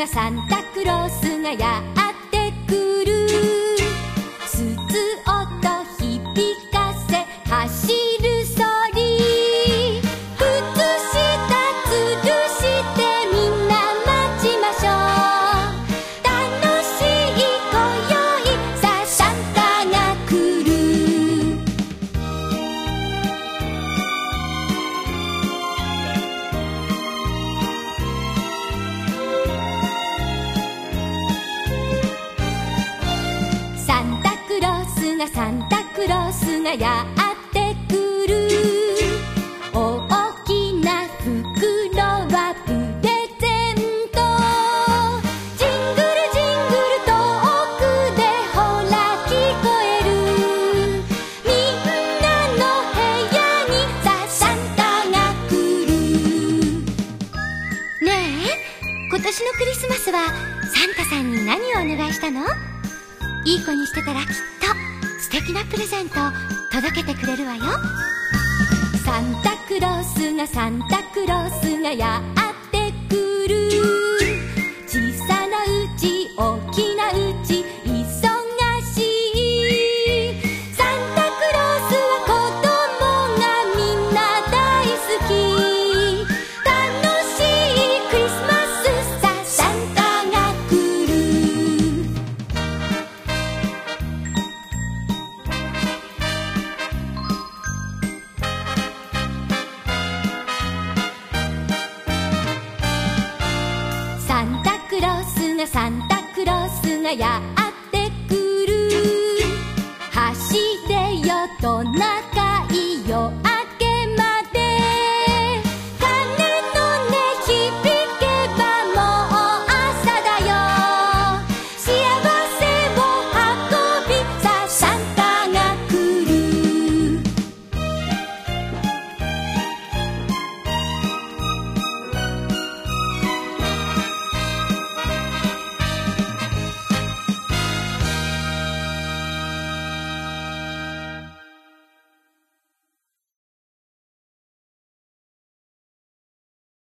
サンタクロースがやってくる。鈴音響かせ走るソリ。靴下吊るしてみんな待ちましょう。楽しい今宵さあサンタが来る。サンタクロースがサンタクロースがやってくる。大きな袋はプレゼント。ジングルジングル遠くでほら聞こえる。みんなの部屋にさあサンタが来る。ねえ、今年のクリスマスはサンタさんに何をお願いしたの？いい子にしてたらきっと素敵なプレゼント届けてくれるわよ。サンタクロースがサンタクロースがやってくる。小さなうち大きなうち忙しい。サンタクロースは子供がみんな大好き。楽しいクリスマスさあサンタが来る。サンタクロースがサンタクロースがやって